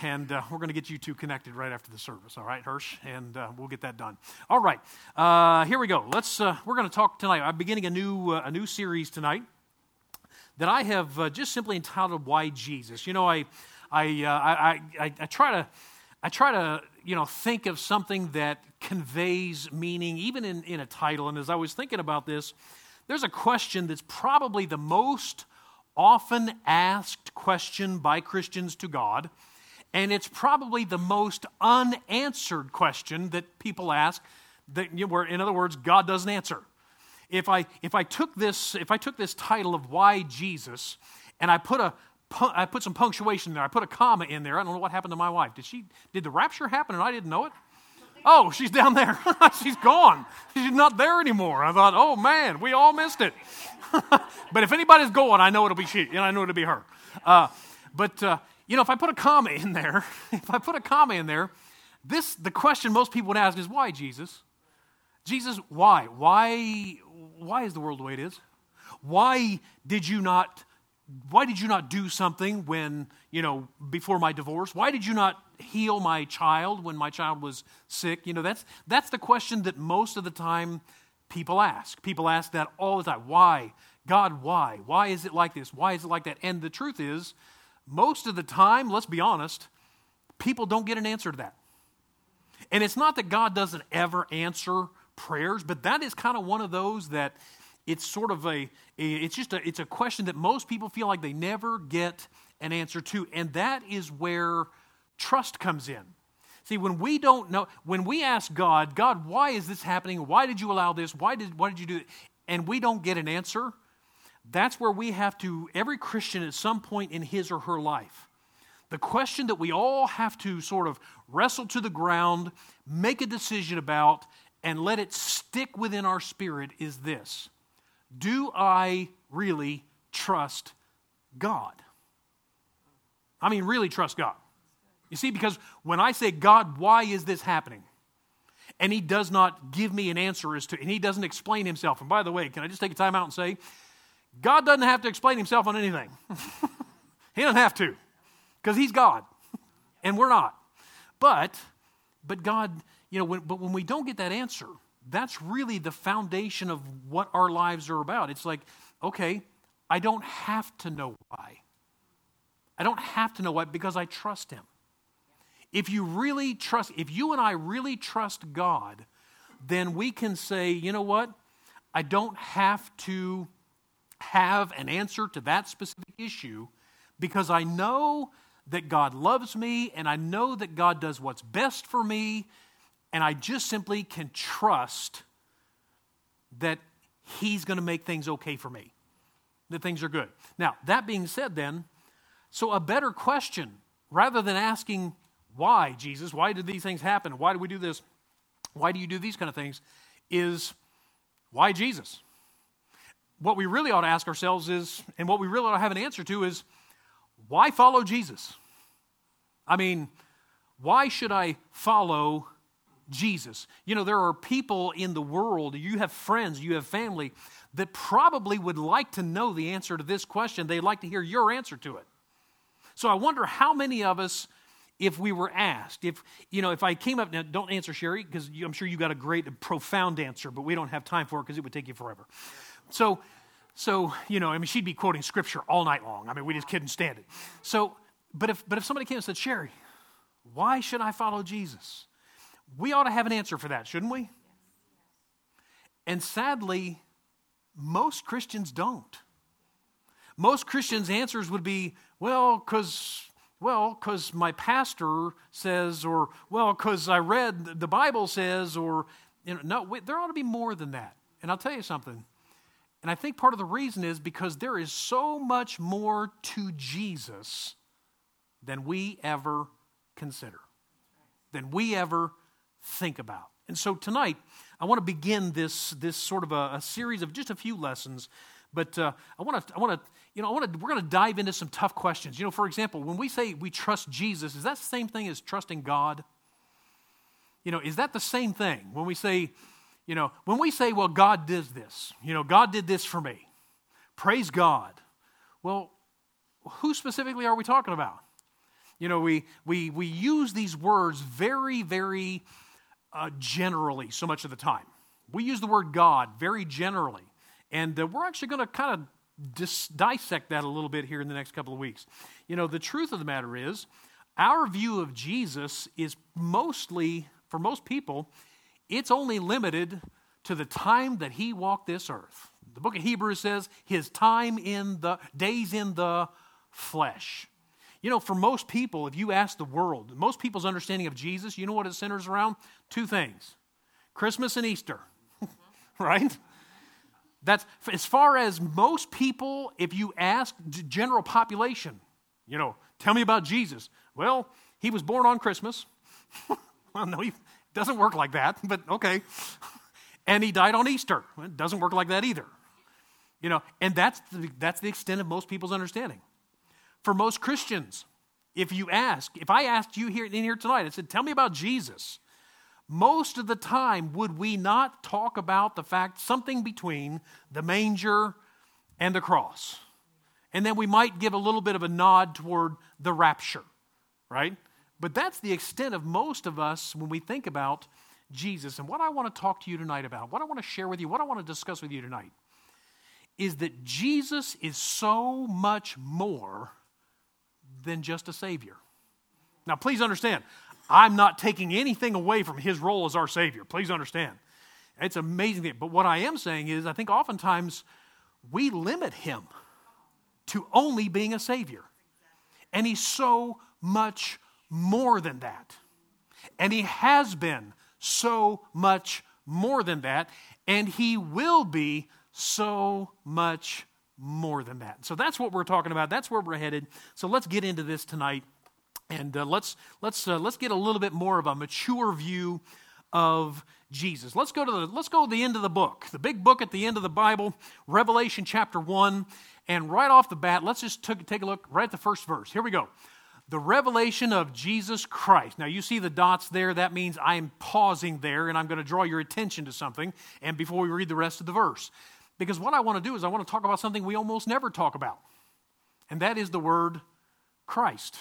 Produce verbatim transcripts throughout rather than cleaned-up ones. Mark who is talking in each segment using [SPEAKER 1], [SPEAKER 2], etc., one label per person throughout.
[SPEAKER 1] and uh, we're going to get you two connected right after the service, all right, Hirsch? And uh, we'll get that done. All right, uh, here we go. Let's. Uh, we're going to talk tonight. I'm beginning a new uh, a new series tonight that I have uh, just simply entitled "Why Jesus." You know, I I, uh, I I I try to I try to you know think of something that conveys meaning, even in in a title. And as I was thinking about this, there's a question that's probably the most often asked question by Christians to God, and it's probably the most unanswered question that people ask, that, you know, where, in other words, God doesn't answer. If I if I took this if I took this title of "Why Jesus" and I put a I put some punctuation there, I put a comma in there. I don't know what happened to my wife. Did she did the rapture happen and I didn't know it? Oh, she's down there. She's gone. She's not there anymore. I thought, oh man, we all missed it. But if anybody's going, I know it'll be she, and I know it'll be her. Uh, but uh, you know, if I put a comma in there, if I put a comma in there, this the question most people would ask is, why Jesus? Jesus, why? Why? Why is the world the way it is? Why did you not? Why did you not do something when, you know, before my divorce? Why did you not heal my child when my child was sick? You know, that's that's the question that most of the time people ask. People ask that all the time. Why? God, why? Why is it like this? Why is it like that? And the truth is, most of the time, let's be honest, people don't get an answer to that. And it's not that God doesn't ever answer prayers, but that is kind of one of those that it's sort of a, it's just a, it's a question that most people feel like they never get an answer to. And that is where trust comes in. See, when we don't know, when we ask God, God, why is this happening? Why did you allow this? Why did, why did you do it? And we don't get an answer, that's where we have to, every Christian at some point in his or her life, the question that we all have to sort of wrestle to the ground, make a decision about, and let it stick within our spirit is this: do I really trust God? I mean, really trust God. You see, because when I say, God, why is this happening? And He does not give me an answer as to, and He doesn't explain Himself. And by the way, can I just take a time out and say, God doesn't have to explain Himself on anything. He doesn't have to, because He's God, and we're not. But, but God, you know, when, but when we don't get that answer, that's really the foundation of what our lives are about. It's like, okay, I don't have to know why. I don't have to know why because I trust Him. If you really trust, if you and I really trust God, then we can say, you know what? I don't have to have an answer to that specific issue because I know that God loves me and I know that God does what's best for me, and I just simply can trust that He's going to make things okay for me, that things are good. Now, that being said then, so a better question, rather than asking, why, Jesus? Why did these things happen? Why do we do this? Why do you do these kind of things? Is, why Jesus? What we really ought to ask ourselves is, and what we really ought to have an answer to is, why follow Jesus? I mean, why should I follow Jesus? You know, there are people in the world, you have friends, you have family, that probably would like to know the answer to this question. They'd like to hear your answer to it. So I wonder how many of us, if we were asked, if, you know, if I came up, now don't answer Sherry, because I'm sure you got a great, profound answer, but we don't have time for it because it would take you forever. So, so, you know, I mean, she'd be quoting scripture all night long. I mean, we just couldn't stand it. So, but if, but if somebody came and said, Sherry, why should I follow Jesus? We ought to have an answer for that, shouldn't we? And sadly, most Christians don't. Most Christians' answers would be, well, because... Well, because my pastor says, or, well, because I read the Bible says, or, you know, no, wait, there ought to be more than that. And I'll tell you something. And I think part of the reason is because there is so much more to Jesus than we ever consider, than we ever think about. And so tonight, I want to begin this, this sort of a, a series of just a few lessons. But uh, I want to, I want to, you know, I want to. We're going to dive into some tough questions. You know, for example, when we say we trust Jesus, is that the same thing as trusting God? You know, is that the same thing when we say, you know, when we say, well, God did this. You know, God did this for me. Praise God. Well, who specifically are we talking about? You know, we we we use these words very, very uh, generally so much of the time. We use the word God very generally. And uh, we're actually going to kind of dis- dissect that a little bit here in the next couple of weeks. You know, the truth of the matter is, our view of Jesus is mostly, for most people, it's only limited to the time that he walked this earth. The book of Hebrews says his time in the, days in the flesh. You know, for most people, if you ask the world, most people's understanding of Jesus, you know what it centers around? Two things. Christmas and Easter, right? That's, as far as most people, if you ask the general population, you know, tell me about Jesus. Well, he was born on Christmas. Well, no, it doesn't work like that, but okay. And he died on Easter. It doesn't work like that either. You know, and that's the, that's the extent of most people's understanding. For most Christians, if you ask, if I asked you here in here tonight, I said, tell me about Jesus. Most of the time, would we not talk about the fact something between the manger and the cross? And then we might give a little bit of a nod toward the rapture, right? But that's the extent of most of us when we think about Jesus. And what I want to talk to you tonight about, what I want to share with you, what I want to discuss with you tonight, is that Jesus is so much more than just a Savior. Now, please understand, I'm not taking anything away from his role as our Savior. Please understand. It's an amazing thing. But what I am saying is, I think oftentimes we limit him to only being a Savior. And he's so much more than that. And he has been so much more than that. And he will be so much more than that. So that's what we're talking about. That's where we're headed. So let's get into this tonight. And uh, let's let's uh, let's get a little bit more of a mature view of Jesus. Let's go to the let's go to the end of the book, the big book at the end of the Bible, Revelation chapter one, and right off the bat, let's just t- take a look right at the first verse. Here we go. The revelation of Jesus Christ. Now you see the dots there. That means I am pausing there, and I'm going to draw your attention to something. And before we read the rest of the verse, because what I want to do is I want to talk about something we almost never talk about, and that is the word Christ.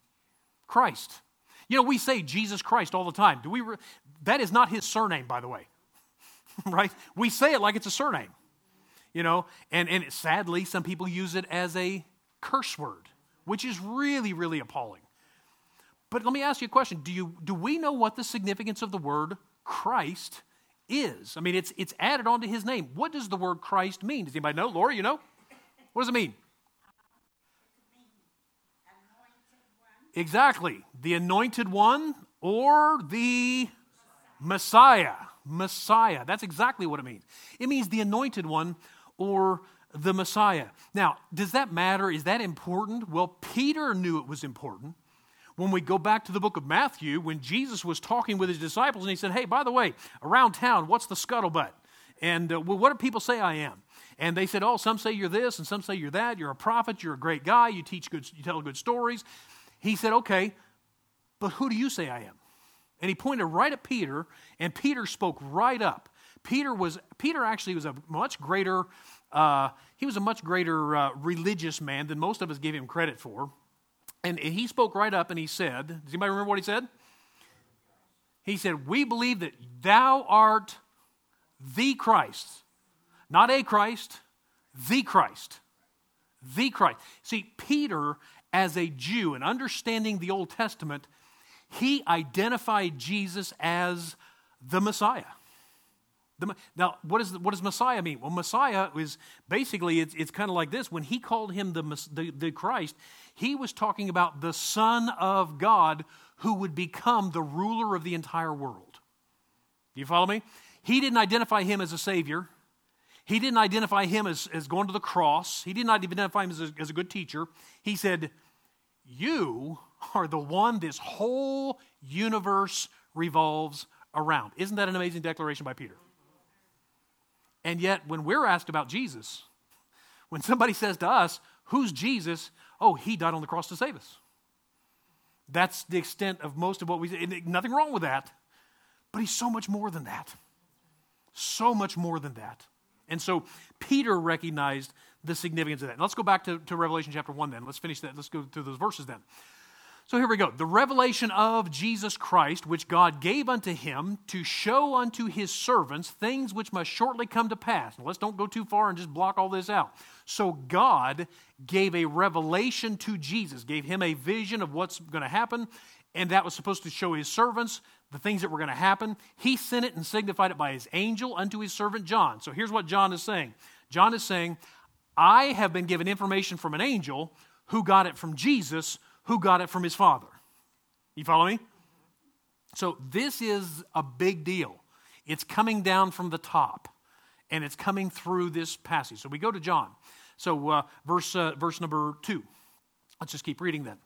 [SPEAKER 1] Christ. You know, we say Jesus Christ all the time. Do we? Re- that is not his surname, by the way. Right? We say it like it's a surname. You know, and, and it, sadly, some people use it as a curse word, which is really, really appalling. But let me ask you a question. Do you do we know what the significance of the word Christ is? I mean, it's it's added onto his name. What does the word Christ mean? Does anybody know? Laura, you know? What does it mean? Exactly. The anointed one or the Messiah. Messiah. That's exactly what it means. It means the anointed one or the Messiah. Now, does that matter? Is that important? Well, Peter knew it was important. When we go back to the book of Matthew, when Jesus was talking with his disciples and he said, hey, by the way, around town, what's the scuttlebutt? And uh, well, what do people say I am? And they said, oh, some say you're this and some say you're that. You're a prophet. You're a great guy. You teach good, you tell good stories. He said, okay, but who do you say I am? And he pointed right at Peter, and Peter spoke right up. Peter was Peter actually was a much greater uh, he was a much greater uh, religious man than most of us give him credit for. And he spoke right up and he said, does anybody remember what he said? He said, we believe that thou art the Christ, not a Christ, the Christ, the Christ. See, Peter, as a Jew and understanding the Old Testament, he identified Jesus as the Messiah. The, now, what, is, what does Messiah mean? Well, Messiah is basically, it's, it's kind of like this. When he called him the, the, the Christ, he was talking about the Son of God who would become the ruler of the entire world. Do you follow me? He didn't identify him as a Savior. He didn't identify him as, as going to the cross. He did not identify him as a, as a good teacher. He said, you are the one this whole universe revolves around. Isn't that an amazing declaration by Peter? And yet, when we're asked about Jesus, when somebody says to us, who's Jesus? Oh, he died on the cross to save us. That's the extent of most of what we say. Nothing wrong with that. But he's so much more than that. So much more than that. And so Peter recognized the significance of that. Let's go back to, to Revelation chapter one then. Let's finish that. Let's go through those verses then. So here we go. The revelation of Jesus Christ, which God gave unto him to show unto his servants things which must shortly come to pass. Now, let's don't go too far and just block all this out. So God gave a revelation to Jesus, gave him a vision of what's going to happen, and that was supposed to show his servants the things that were going to happen. He sent it and signified it by his angel unto his servant John. So here's what John is saying. John is saying, I have been given information from an angel who got it from Jesus, who got it from his Father. You follow me? So this is a big deal. It's coming down from the top, and it's coming through this passage. So we go to John. So uh, verse, uh, verse number two. Let's just keep reading then.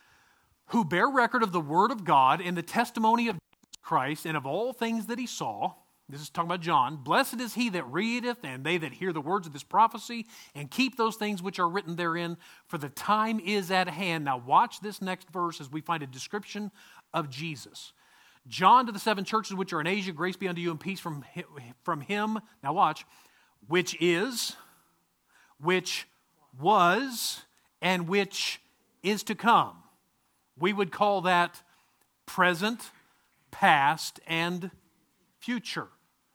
[SPEAKER 1] Who bear record of the word of God and the testimony of Jesus Christ and of all things that he saw. This is talking about John. Blessed is he that readeth, and they that hear the words of this prophecy, and keep those things which are written therein, for the time is at hand. Now watch this next verse as we find a description of Jesus. John to the seven churches which are in Asia, grace be unto you and peace from, from him. Now watch. Which is, which was, and which is to come. We would call that present, past, and future.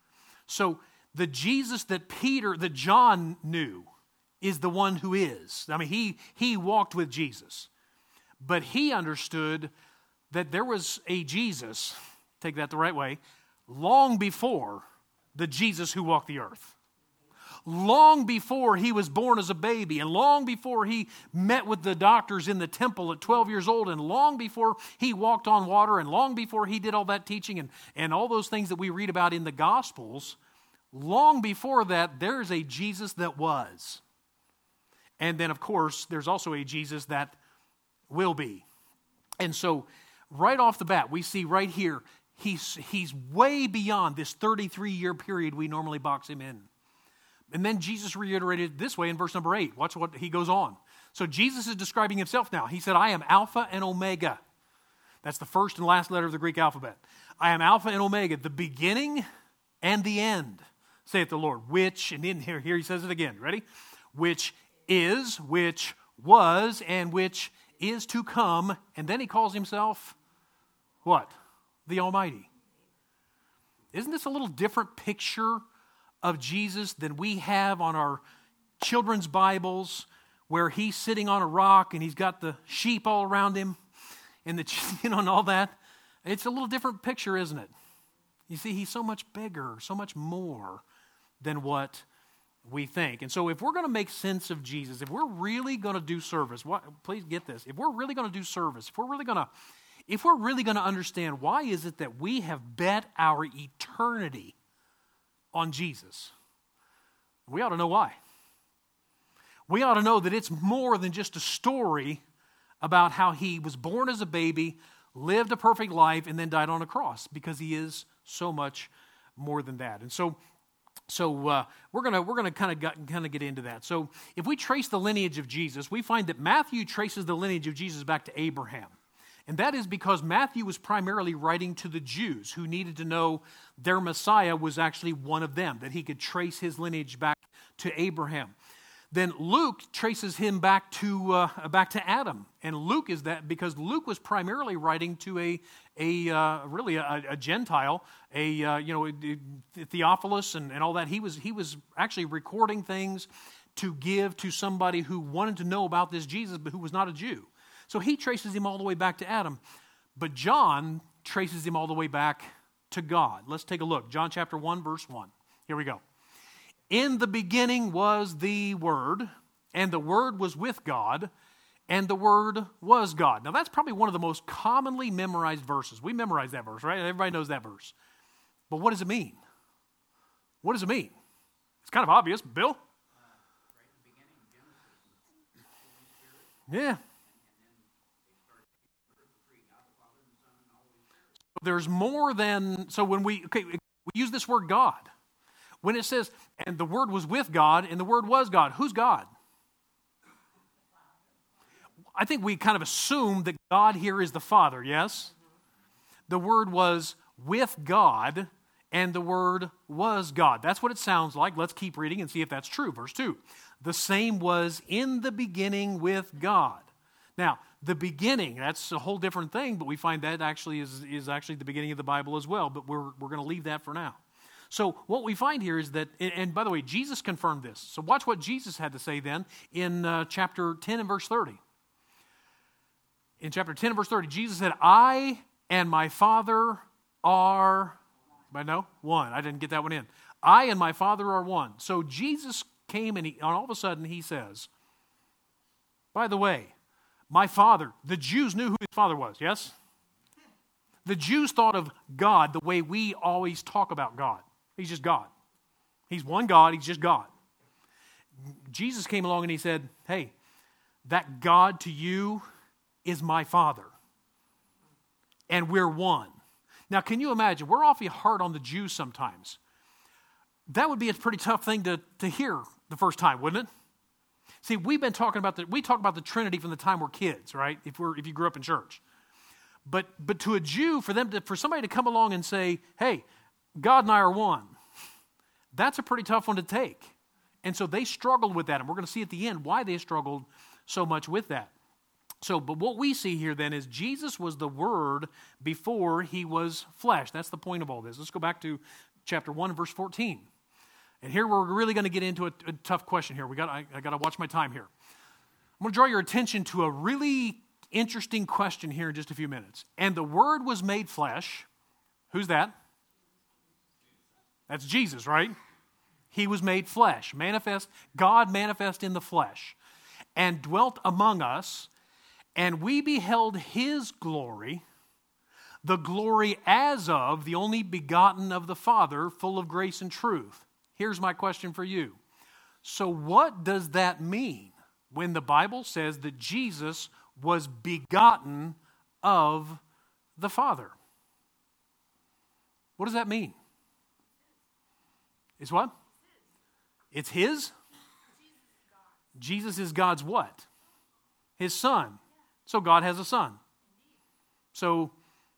[SPEAKER 1] So the Jesus that Peter, that John knew is the one who is. I mean, he, he walked with Jesus. But he understood that there was a Jesus, take that the right way, long before the Jesus who walked the earth. Long before he was born as a baby, and long before he met with the doctors in the temple at twelve years old, and long before he walked on water, and long before he did all that teaching and, and all those things that we read about in the Gospels, long before that, there's a Jesus that was. And then, of course, there's also a Jesus that will be. And so, right off the bat, we see right here, he's, he's way beyond this thirty-three-year period we normally box him in. And then Jesus reiterated this way in verse number eight. Watch what he goes on. So Jesus is describing himself now. He said, I am Alpha and Omega. That's the first and last letter of the Greek alphabet. I am Alpha and Omega, the beginning and the end, saith the Lord. Which, and in here, here he says it again. Ready? Which is, which was, and which is to come. And then he calls himself, what? The Almighty. Isn't this a little different picture of Jesus than we have on our children's Bibles, where he's sitting on a rock and he's got the sheep all around him and the you know and all that? It's a little different picture, isn't it? You see, he's so much bigger, so much more than what we think. And so if we're going to make sense of Jesus, if we're really going to do service, what, please get this, if we're really going to do service, if we're really going to if we're really going to understand why is it that we have bet our eternity on Jesus, we ought to know why. We ought to know that it's more than just a story about how he was born as a baby, lived a perfect life, and then died on a cross, because he is so much more than that. And so, so uh, we're gonna we're gonna kind of kind of get into that. So, if we trace the lineage of Jesus, we find that Matthew traces the lineage of Jesus back to Abraham. And that is because Matthew was primarily writing to the Jews who needed to know their Messiah was actually one of them, that he could trace his lineage back to Abraham. Then Luke traces him back to uh, back to Adam, and Luke is that because Luke was primarily writing to a a uh, really a, a Gentile, a uh, you know Theophilus and, and all that. He was he was actually recording things to give to somebody who wanted to know about this Jesus, but who was not a Jew. So he traces him all the way back to Adam. But John traces him all the way back to God. Let's take a look. John chapter one, verse one. Here we go. In the beginning was the Word, and the Word was with God, and the Word was God. Now that's probably one of the most commonly memorized verses. We memorize that verse, right? Everybody knows that verse. But what does it mean? What does it mean? It's kind of obvious. Bill? Uh, right in the beginning, Genesis. Yeah. There's more than, so when we, okay, we use this word God. When it says, and the Word was with God, and the Word was God, who's God? I think we kind of assume that God here is the Father, yes? The Word was with God, and the Word was God. That's what it sounds like. Let's keep reading and see if that's true. Verse two, the same was in the beginning with God. Now, the beginning. That's a whole different thing, but we find that actually is, is actually the beginning of the Bible as well, but we're, we're going to leave that for now. So what we find here is that, and, and by the way, Jesus confirmed this. So watch what Jesus had to say then in uh, chapter ten and verse thirty. In chapter ten and verse thirty, Jesus said, I and my Father are, I know, one. I didn't get that one in. I and my Father are one. So Jesus came and, he, and all of a sudden he says, by the way, my Father, the Jews knew who his Father was, yes? The Jews thought of God the way we always talk about God. He's just God. He's one God, he's just God. Jesus came along and he said, hey, that God to you is my Father. And we're one. Now, can you imagine? We're awfully hard on the Jews sometimes. That would be a pretty tough thing to, to hear the first time, wouldn't it? See, we've been talking about the, we talk about the Trinity from the time we're kids, right? If we're if you grew up in church. But but to a Jew, for them to for somebody to come along and say, hey, God and I are one, that's a pretty tough one to take. And so they struggled with that. And we're going to see at the end why they struggled so much with that. So, but what we see here then is Jesus was the Word before he was flesh. That's the point of all this. Let's go back to chapter one, verse fourteen. And here we're really going to get into a, a tough question here. We got I, I got to watch my time here. I'm going to draw your attention to a really interesting question here in just a few minutes. And the Word was made flesh. Who's that? That's Jesus, right? He was made flesh, manifest, God manifest in the flesh, and dwelt among us, and we beheld his glory, the glory as of the only begotten of the Father, full of grace and truth. Here's my question for you. So what does that mean when the Bible says that Jesus was begotten of the Father? What does that mean? It's what? It's his? Jesus is God's what? His Son. So God has a Son. So,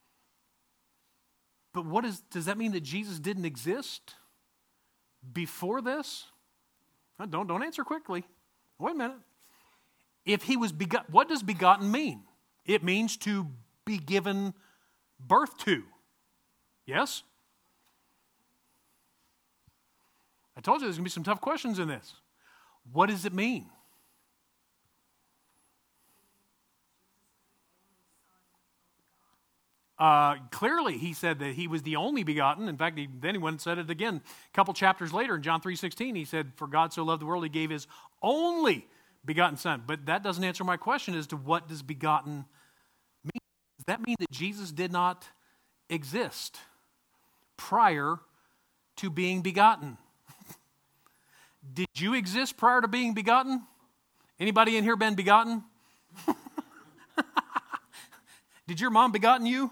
[SPEAKER 1] but what is, does that mean that Jesus didn't exist before this? Don't, don't answer quickly. Wait a minute. If he was begotten, what does begotten mean? It means to be given birth to. Yes? I told you there's going to be some tough questions in this. What does it mean? Uh, clearly, he said that he was the only begotten. In fact, he, then he went and said it again a couple chapters later in John three sixteen. He said, for God so loved the world, he gave his only begotten Son. But that doesn't answer my question as to what does begotten mean. Does that mean that Jesus did not exist prior to being begotten? Did you exist prior to being begotten? Anybody in here been begotten? Did your mom begotten you?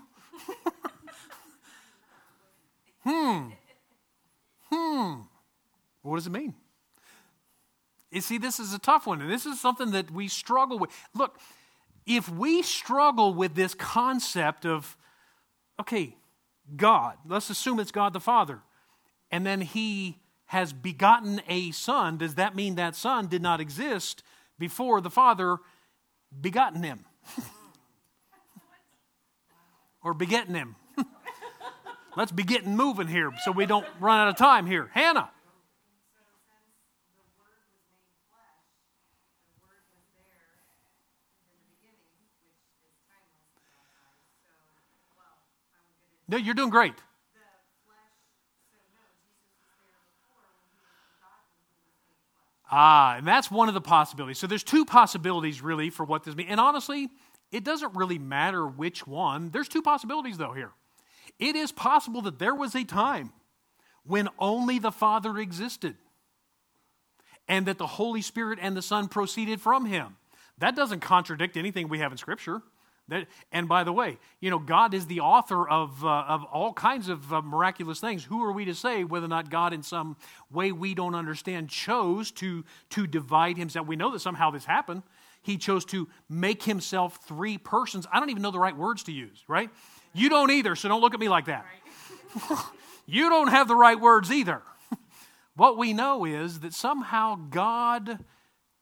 [SPEAKER 1] hmm. Hmm. What does it mean? You see, this is a tough one, and this is something that we struggle with. Look, if we struggle with this concept of, okay, God, let's assume it's God the Father, and then he has begotten a Son, does that mean that Son did not exist before the Father begotten him? Or begetting him? Let's be getting moving here so we don't run out of time here. Hannah. No, you're doing great. Ah, and that's one of the possibilities. So there's two possibilities really for what this means. And honestly, it doesn't really matter which one. There's two possibilities though here. It is possible that there was a time when only the Father existed and that the Holy Spirit and the Son proceeded from him. That doesn't contradict anything we have in Scripture. That, and by the way, you know, God is the author of, uh, of all kinds of uh, miraculous things. Who are we to say whether or not God in some way we don't understand chose to, to divide himself? We know that somehow this happened. He chose to make himself three persons. I don't even know the right words to use, right? You don't either, so don't look at me like that. Right. You don't have the right words either. What we know is that somehow God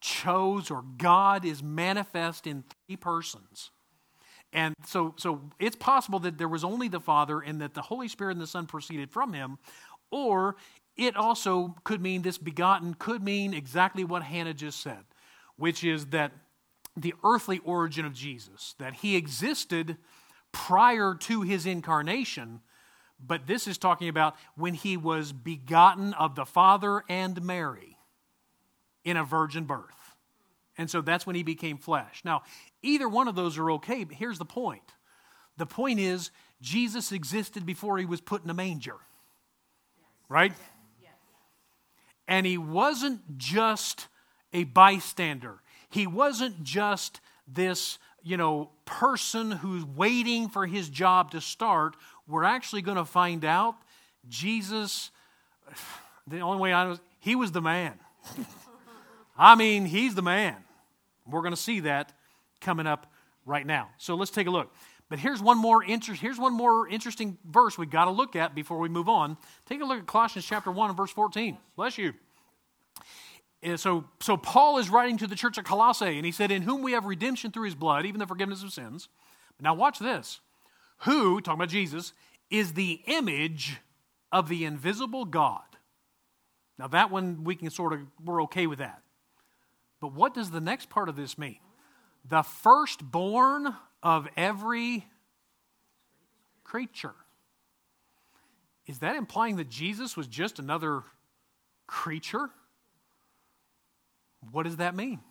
[SPEAKER 1] chose, or God is manifest in three persons. And so, so it's possible that there was only the Father and that the Holy Spirit and the Son proceeded from him, or it also could mean this begotten could mean exactly what Hannah just said, which is that the earthly origin of Jesus, that he existed prior to his incarnation, but this is talking about when he was begotten of the Father and Mary in a virgin birth. And so that's when he became flesh. Now, either one of those are okay, but here's the point. The point is, Jesus existed before he was put in a manger. Right? And he wasn't just a bystander. He wasn't just this, you know, person who's waiting for his job to start. We're actually going to find out Jesus, the only way I know, he was the man. I mean, he's the man. We're going to see that coming up right now. So let's take a look. But here's one more inter- here's one more interesting verse we've got to look at before we move on. Take a look at Colossians chapter one and verse fourteen. Bless you. And so, so Paul is writing to the church at Colossae, and he said, in whom we have redemption through his blood, even the forgiveness of sins. Now watch this. Who, talking about Jesus, is the image of the invisible God. Now that one, we can sort of, we're okay with that. But what does the next part of this mean? The firstborn of every creature. Is that implying that Jesus was just another creature? What does that mean?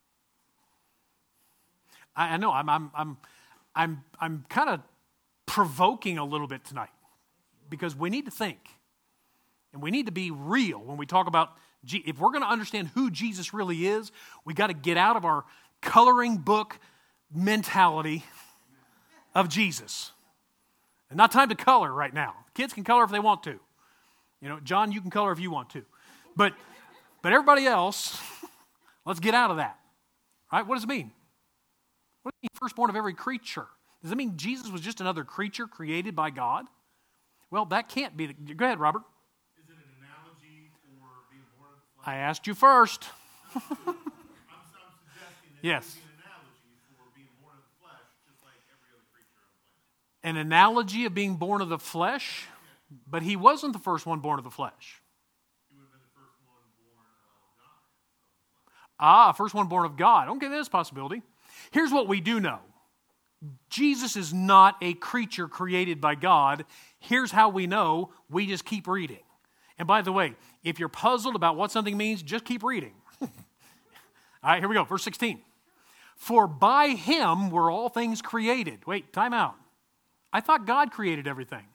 [SPEAKER 1] I, I know I'm I'm I'm I'm I'm kind of provoking a little bit tonight because we need to think and we need to be real when we talk about G- if we're going to understand who Jesus really is, we got to get out of our coloring book mentality of Jesus. And not time to color right now. Kids can color if they want to. You know, John, you can color if you want to. But but everybody else, let's get out of that. Right? What does it mean? What does it mean, firstborn of every creature? Does it mean Jesus was just another creature created by God? Well, that can't be. The, go ahead, Robert.
[SPEAKER 2] Is it an analogy for being born of the flesh?
[SPEAKER 1] I asked you first.
[SPEAKER 2] I'm, I'm suggesting that
[SPEAKER 1] yes.
[SPEAKER 2] it would be an analogy for being born of the flesh, just like every other creature on the planet.
[SPEAKER 1] An analogy of being born of the flesh, but he wasn't the first one born of the flesh.
[SPEAKER 2] He would have been the first one born of God.
[SPEAKER 1] Ah, first one born of God. Okay, that's a possibility. Here's what we do know. Jesus is not a creature created by God. Here's how we know. We just keep reading. And by the way, if you're puzzled about what something means, just keep reading. All right, here we go. Verse sixteen. For by him were all things created. Wait, time out. I thought God created everything.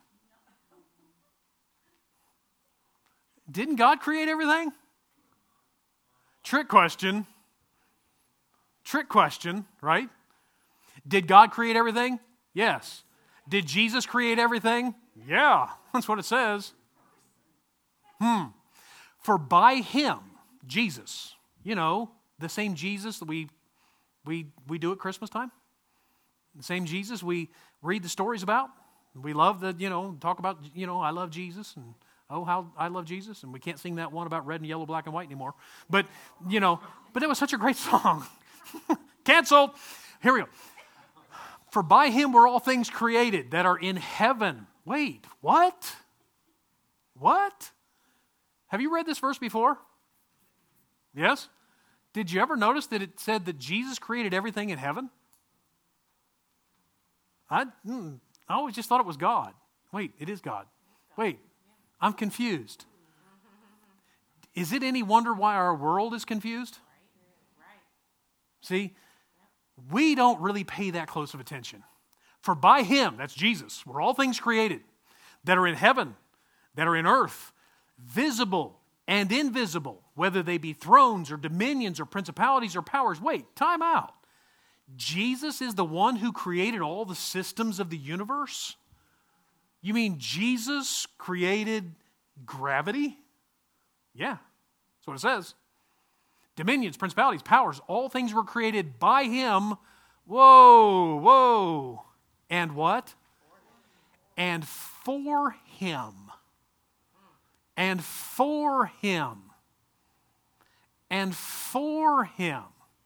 [SPEAKER 1] Didn't God create everything? Trick question. Trick question, right? Did God create everything? Yes. Did Jesus create everything? Yeah, that's what it says. Hmm. For by him, Jesus, you know, the same Jesus that we we we do at Christmas time, the same Jesus we read the stories about. We love the, you know, talk about, you know, I love Jesus and oh, how I love Jesus. And we can't sing that one about red and yellow, black and white anymore. But, you know, but it was such a great song. Canceled. Here we go. For by him were all things created that are in heaven. Wait, what? What? Have you read this verse before? Yes? Did you ever notice that it said that Jesus created everything in heaven? I, mm, I always just thought it was God. Wait, it is God. Wait, I'm confused. Is it any wonder why our world is confused? See, we don't really pay that close of attention. For by him, that's Jesus, were all things created that are in heaven, that are in earth, visible and invisible, whether they be thrones or dominions or principalities or powers. Wait, time out. Jesus is the one who created all the systems of the universe? You mean Jesus created gravity? Yeah, that's what it says. Dominions, principalities, powers, all things were created by him. Whoa, whoa. And what? And for him. And for him. and for him.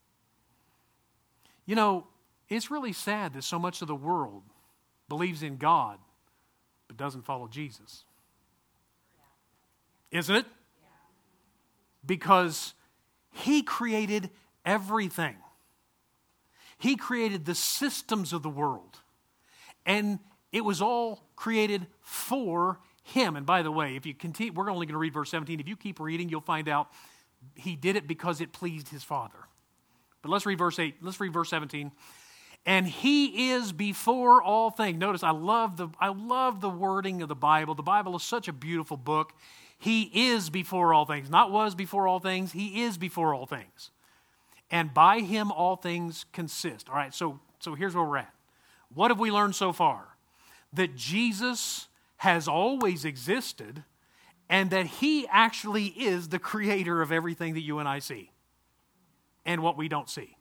[SPEAKER 1] You know, it's really sad that so much of the world believes in God but doesn't follow Jesus. Isn't it? Because he created everything. He created the systems of the world. And it was all created for him. And by the way, if you continue, we're only going to read verse seventeen. If you keep reading, you'll find out he did it because it pleased his Father. But let's read verse eight. Let's read verse seventeen. And he is before all things. Notice, I love the I love the wording of the Bible. The Bible is such a beautiful book. He is before all things. Not was before all things. He is before all things. And by him all things consist. All right, so, so here's where we're at. What have we learned so far? That Jesus has always existed and that he actually is the creator of everything that you and I see and what we don't see.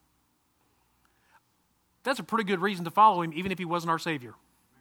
[SPEAKER 1] That's a pretty good reason to follow him, even if he wasn't our Savior.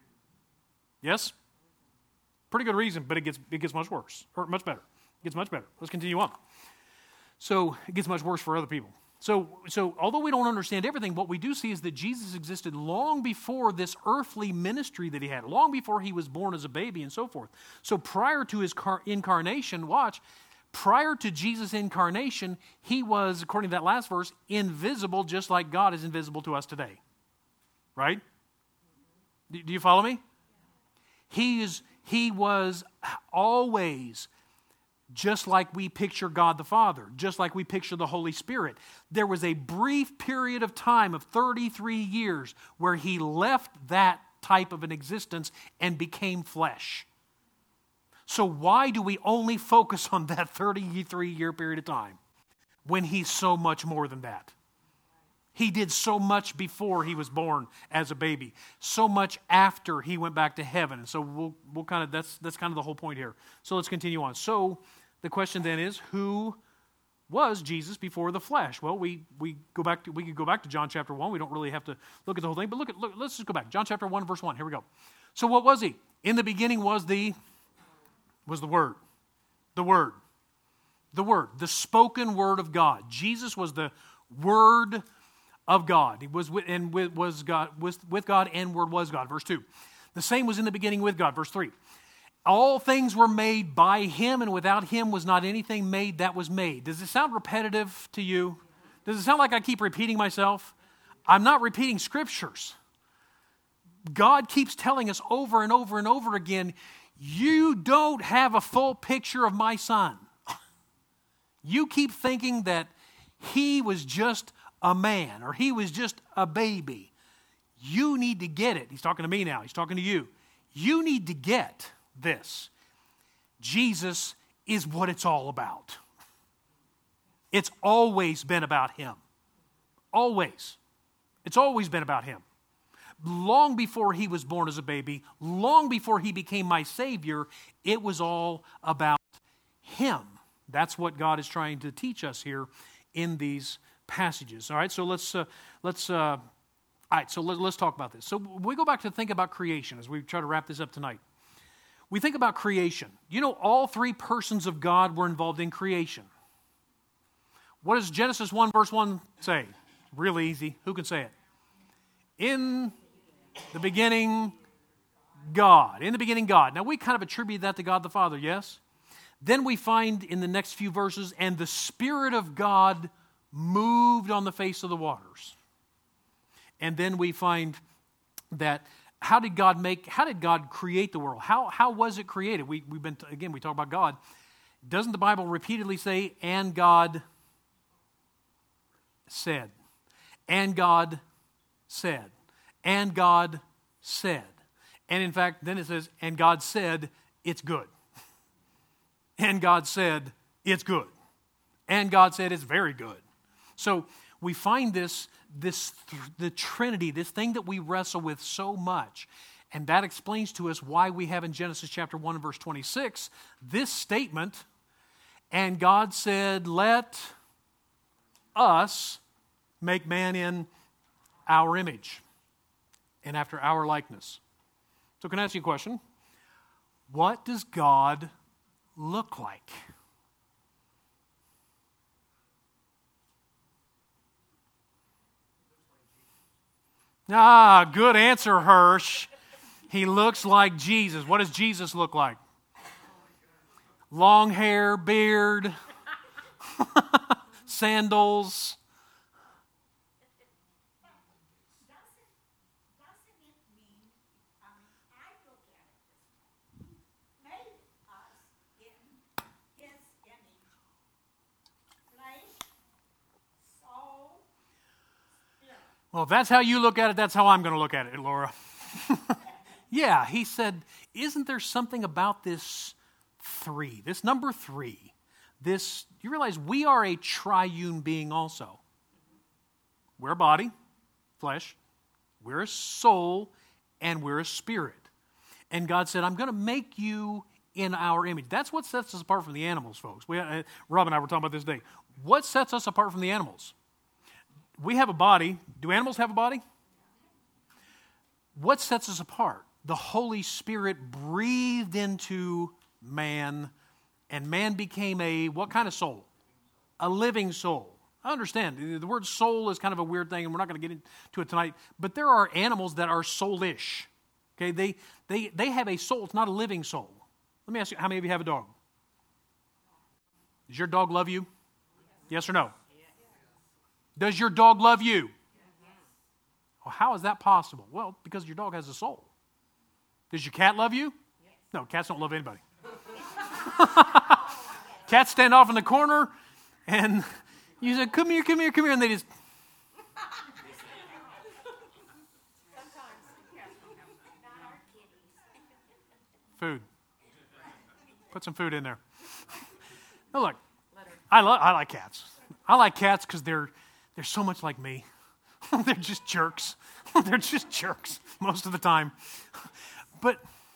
[SPEAKER 1] Yes? Pretty good reason, but it gets it gets much worse, or much better. It gets much better. Let's continue on. So it gets much worse for other people. So, so although we don't understand everything, what we do see is that Jesus existed long before this earthly ministry that he had, long before he was born as a baby and so forth. So prior to his car- incarnation, watch, prior to Jesus' incarnation, he was, according to that last verse, invisible just like God is invisible to us today. Right? Do, do you follow me? He is, he was always just like we picture God the Father, just like we picture the Holy Spirit. There was a brief period of time of thirty-three years where he left that type of an existence and became flesh. So why do we only focus on that thirty-three-year period of time when he's so much more than that? He did so much before he was born as a baby, so much after he went back to heaven. And so we'll we'll kind of that's that's kind of the whole point here. So let's continue on. So the question then is, who was Jesus before the flesh? Well, we we go back to we could go back to John chapter one. We don't really have to look at the whole thing, but look at look, let's just go back. John chapter one, verse one. Here we go. So what was he? In the beginning was the was the Word. The Word. The Word. The spoken Word of God. Jesus was the Word of God. He was with, and with, was God was with God, and Word was God. Verse two. The same was in the beginning with God. Verse three. All things were made by him, and without him was not anything made that was made. Does it sound repetitive to you? Does it sound like I keep repeating myself? I'm not repeating scriptures. God keeps telling us over and over and over again, you don't have a full picture of my son. You keep thinking that he was just a man or he was just a baby. You need to get it. He's talking to me now. He's talking to you. You need to get this. Jesus is what it's all about. It's always been about him. Always. It's always been about him. Long before he was born as a baby, long before he became my Savior, it was all about him. That's what God is trying to teach us here in these passages. All right, so let's uh, let's uh, all right. So let, let's talk about this. So we go back to think about creation as we try to wrap this up tonight. We think about creation. You know, all three persons of God were involved in creation. What does Genesis one verse one say? Really easy. Who can say it? In the beginning, God. In the beginning, God. Now, we kind of attribute that to God the Father, yes? Then we find in the next few verses, and the Spirit of God moved on the face of the waters. And then we find that how did God make, how did God create the world? How, how was it created? We, we've been, again, we talk about God. Doesn't the Bible repeatedly say, and God said? And God said. And God said. And in fact, then it says, and God said, it's good. And God said, it's good. And God said, it's very good. So we find this, this, the Trinity, this thing that we wrestle with so much. And that explains to us why we have in Genesis chapter one and verse twenty-six, this statement, and God said, let us make man in our image and after our likeness. So can I ask you a question? What does God look like? Ah, good answer, Hirsch. He looks like Jesus. What does Jesus look like? Long hair, beard, sandals. Well, if that's how you look at it, that's how I'm going to look at it, Laura. Yeah, he said, isn't there something about this three, this number three, this, you realize we are a triune being also. We're a body, flesh, we're a soul, and we're a spirit. And God said, I'm going to make you in our image. That's what sets us apart from the animals, folks. We, uh, Rob and I were talking about this today. What sets us apart from the animals? We have a body. Do animals have a body? What sets us apart? The Holy Spirit breathed into man, and man became a, what kind of soul? A living soul. I understand. The word soul is kind of a weird thing, and we're not going to get into it tonight, but there are animals that are soulish. Okay, they, they, they have a soul. It's not a living soul. Let me ask you, how many of you have a dog? Does your dog love you? Yes or no? Does your dog love you? Well, how is that possible? Well, because your dog has a soul. Does your cat love you? No, cats don't love anybody. Cats stand off in the corner, and you say, come here, come here, come here, and they just... Food. Put some food in there. No, look, I, lo- I like cats. I like cats because they're, they're so much like me. They're just jerks. They're just jerks most of the time. But,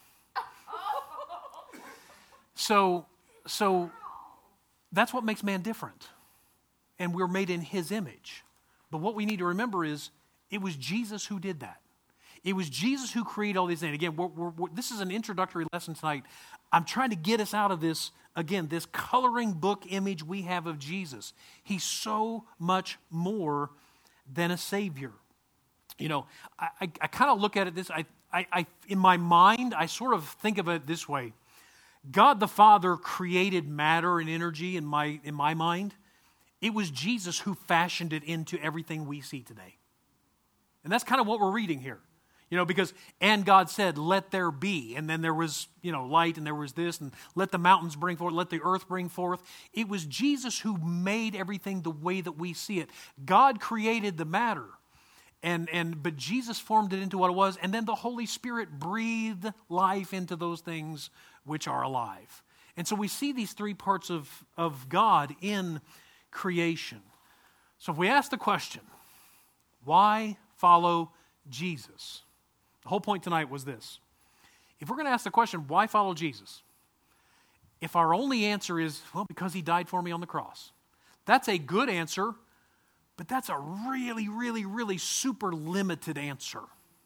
[SPEAKER 1] so, so that's what makes man different. And we're made in his image. But what we need to remember is it was Jesus who did that. It was Jesus who created all these things. Again, we're, we're, we're, this is an introductory lesson tonight. I'm trying to get us out of this, again, this coloring book image we have of Jesus. He's so much more than a Savior. You know, I, I, I kind of look at it this, I, I, I, in my mind, I sort of think of it this way. God the Father created matter and energy in my, in my mind. It was Jesus who fashioned it into everything we see today. And that's kind of what we're reading here. You know, because, and God said, let there be. And then there was, you know, light, and there was this, and let the mountains bring forth, let the earth bring forth. It was Jesus who made everything the way that we see it. God created the matter, and, and but Jesus formed it into what it was, and then the Holy Spirit breathed life into those things which are alive. And so we see these three parts of, of God in creation. So if we ask the question, why follow Jesus? The whole point tonight was this. If we're going to ask the question, why follow Jesus? If our only answer is, well, because he died for me on the cross, that's a good answer, but that's a really, really, really super limited answer.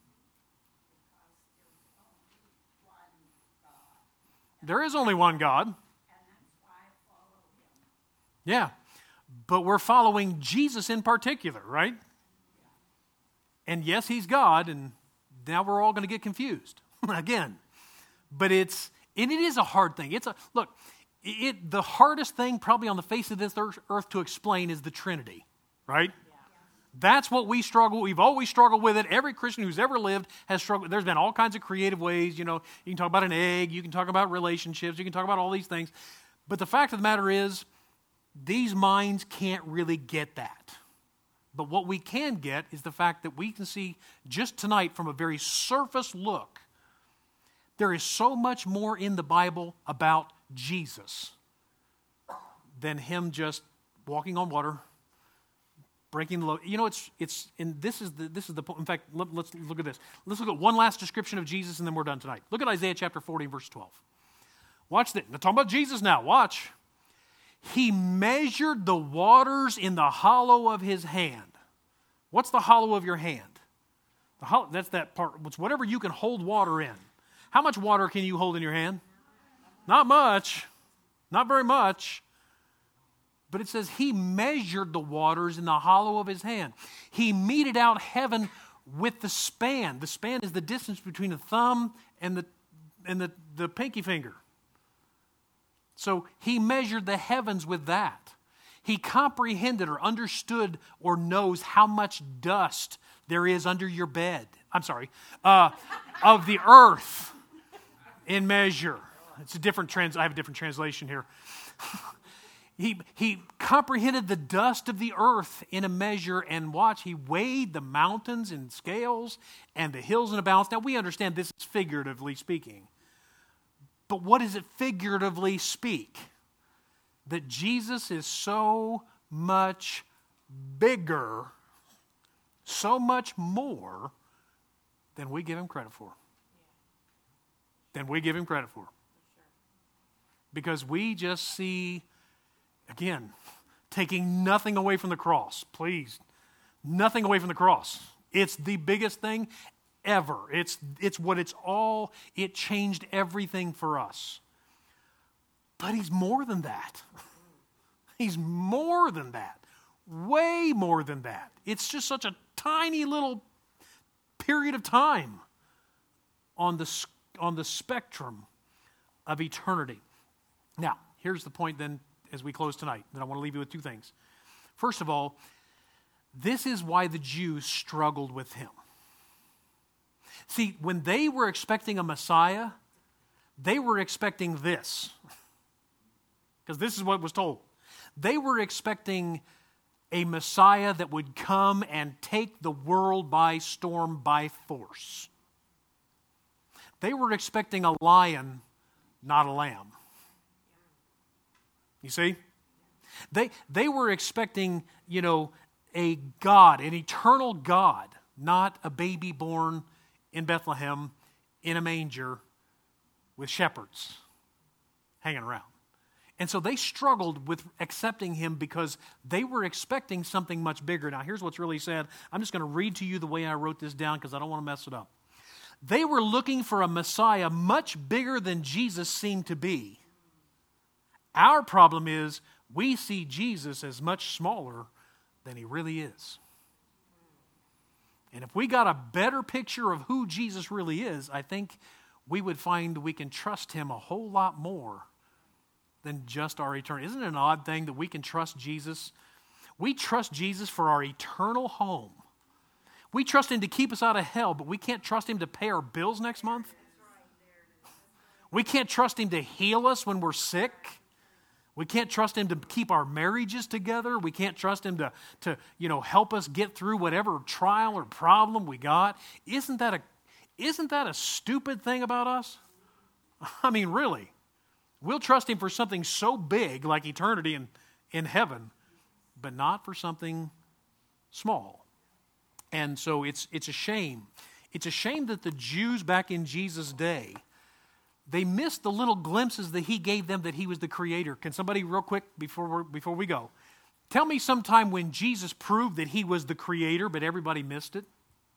[SPEAKER 1] There is only one God. Yeah, but we're following Jesus in particular, right? And yes, he's God, and now we're all going to get confused again. But it's, and it is a hard thing. It's a, look, it, the hardest thing probably on the face of this earth, earth to explain is the Trinity, right? Yeah. That's what we struggle. We've always struggled with it. Every Christian who's ever lived has struggled. There's been all kinds of creative ways. You know, you can talk about an egg. You can talk about relationships. You can talk about all these things. But the fact of the matter is, these minds can't really get that. But what we can get is the fact that we can see just tonight from a very surface look, there is so much more in the Bible about Jesus than him just walking on water, breaking the load. You know, it's it's and this is the this is the in fact. Let, let's look at this. Let's look at one last description of Jesus, and then we're done tonight. Look at Isaiah chapter forty, verse twelve. Watch this. We're talking about Jesus now. Watch. He measured the waters in the hollow of his hand. What's the hollow of your hand? The hollow, that's that part. It's whatever you can hold water in. How much water can you hold in your hand? Not much. Not very much. But it says he measured the waters in the hollow of his hand. He meted out heaven with the span. The span is the distance between the thumb and the and the, the pinky finger. So he measured the heavens with that. He comprehended or understood or knows how much dust there is under your bed. I'm sorry, uh, of the earth in measure. It's a different trans. I have a different translation here. he he comprehended the dust of the earth in a measure, and watch, he weighed the mountains in scales and the hills in a balance. Now we understand this is figuratively speaking, but what does it figuratively speak? That Jesus is so much bigger, so much more than we give him credit for. Than we give him credit for. Because we just see, again, taking nothing away from the cross. Please, nothing away from the cross. It's the biggest thing ever. It's, it's what it's all, it changed everything for us. But he's more than that. He's more than that. Way more than that. It's just such a tiny little period of time on the, on the spectrum of eternity. Now, here's the point then as we close tonight. Then I want to leave you with two things. First of all, this is why the Jews struggled with him. See, when they were expecting a Messiah, they were expecting this. Because this is what was told. They were expecting a Messiah that would come and take the world by storm by force. They were expecting a lion, not a lamb. You see? They, they were expecting, you know, a God, an eternal God, not a baby born in Bethlehem in a manger with shepherds hanging around. And so they struggled with accepting him because they were expecting something much bigger. Now, here's what's really sad. I'm just going to read to you the way I wrote this down because I don't want to mess it up. They were looking for a Messiah much bigger than Jesus seemed to be. Our problem is we see Jesus as much smaller than he really is. And if we got a better picture of who Jesus really is, I think we would find we can trust him a whole lot more than just our eternity. Isn't it an odd thing that we can trust Jesus? We trust Jesus for our eternal home. We trust him to keep us out of hell, but we can't trust him to pay our bills next month. We can't trust him to heal us when we're sick. We can't trust him to keep our marriages together. We can't trust him to, to you know, help us get through whatever trial or problem we got. Isn't that a, isn't that a stupid thing about us? I mean, really. We'll trust him for something so big like eternity in, in heaven, but not for something small. And so it's it's a shame. It's a shame that the Jews back in Jesus' day, they missed the little glimpses that he gave them that he was the creator. Can somebody real quick before we're, before we go, tell me sometime when Jesus proved that he was the creator, but everybody missed it?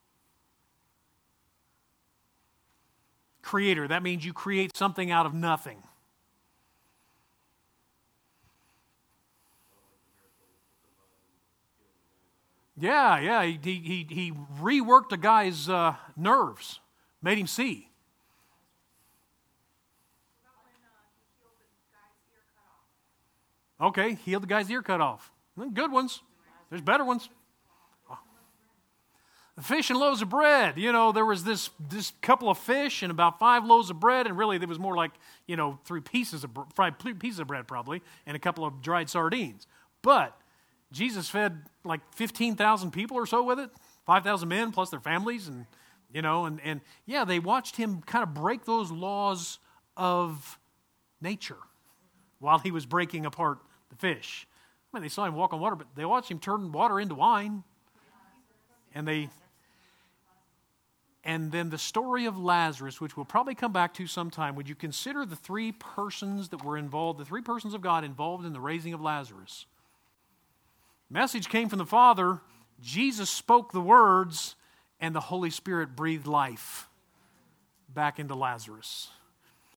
[SPEAKER 1] Creator, that means you create something out of nothing. Yeah, yeah, he he he reworked a guy's uh, nerves, made him see. Okay, healed the guy's ear cut off. Good ones. There's better ones. The fish and loaves of bread. You know, there was this this couple of fish and about five loaves of bread, and really there was more like, you know, three pieces of fried pieces of bread probably, and a couple of dried sardines. But Jesus fed like fifteen thousand people or so with it, five thousand men plus their families, and, you know, and, and yeah, they watched him kind of break those laws of nature while he was breaking apart the fish. I mean, they saw him walk on water, but they watched him turn water into wine. And they, and then the story of Lazarus, which we'll probably come back to sometime. Would you consider the three persons that were involved, the three persons of God involved in the raising of Lazarus? Message came from the Father, Jesus spoke the words, and the Holy Spirit breathed life back into Lazarus.